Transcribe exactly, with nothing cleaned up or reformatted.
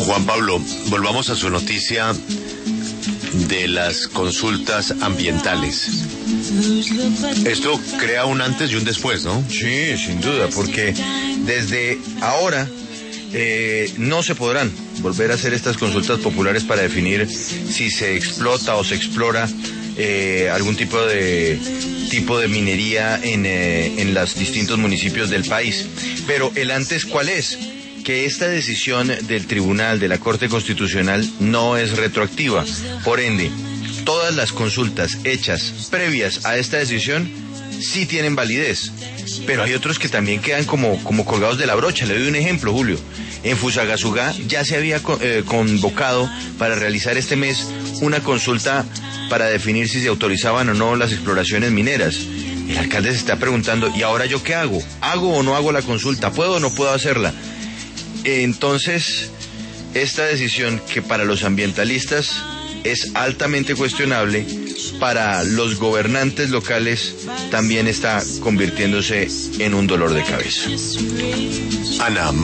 Juan Pablo, volvamos a su noticia de las consultas ambientales. Esto crea un antes y un después, ¿no? Sí, sin duda, porque desde ahora eh, no se podrán volver a hacer estas consultas populares para definir si se explota o se explora eh, algún tipo de tipo de minería en, eh, en los distintos municipios del país. Pero el antes, ¿cuál es? Que esta decisión del Tribunal de la Corte Constitucional no es retroactiva. Por ende, todas las consultas hechas previas a esta decisión sí tienen validez. Pero hay otros que también quedan como, como colgados de la brocha. Le doy un ejemplo, Julio. En Fusagasugá ya se había eh, convocado para realizar este mes una consulta para definir si se autorizaban o no las exploraciones mineras. El alcalde se está preguntando, ¿y ahora yo qué hago? ¿Hago o no hago la consulta? ¿Puedo o no puedo hacerla? Entonces, esta decisión que para los ambientalistas es altamente cuestionable, para los gobernantes locales también está convirtiéndose en un dolor de cabeza. Ana